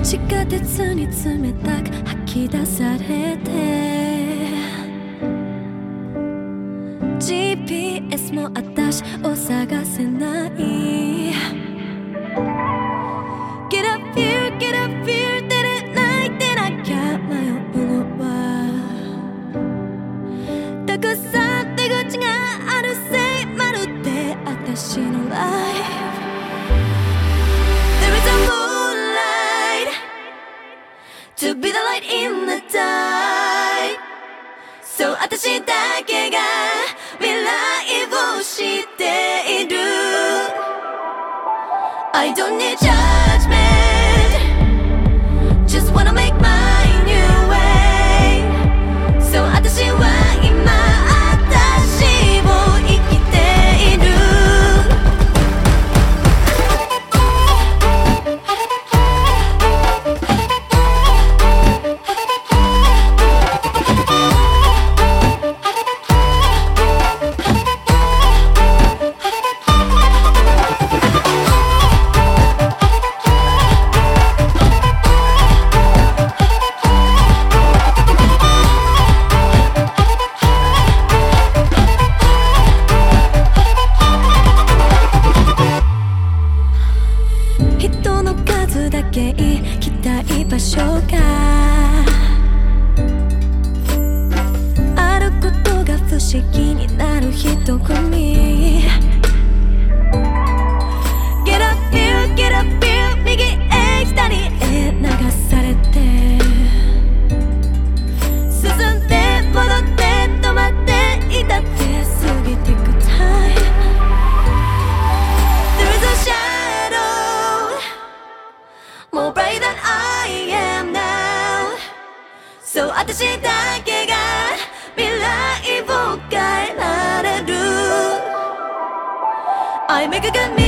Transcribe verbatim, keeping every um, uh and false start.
地下鉄に冷たく吐き出されて ジーピーエス も私を探せない Get up here, get up here 出れないでなきゃ迷うのはたくさん出口があるせいまるで私の life There is a moonlight To be the light in the dark そう私だけが未来を知っている I don't need judgment Just wanna make my new way そう私は今私を生きている人の数だけ行きたい場所があることが不思議になる人組 Get up here, get up here 右へ左へ流されて進んで戻って止まっていたって過ぎてく time There is a shadow More bright than I am now そう私だけが未来を変えられる I make a good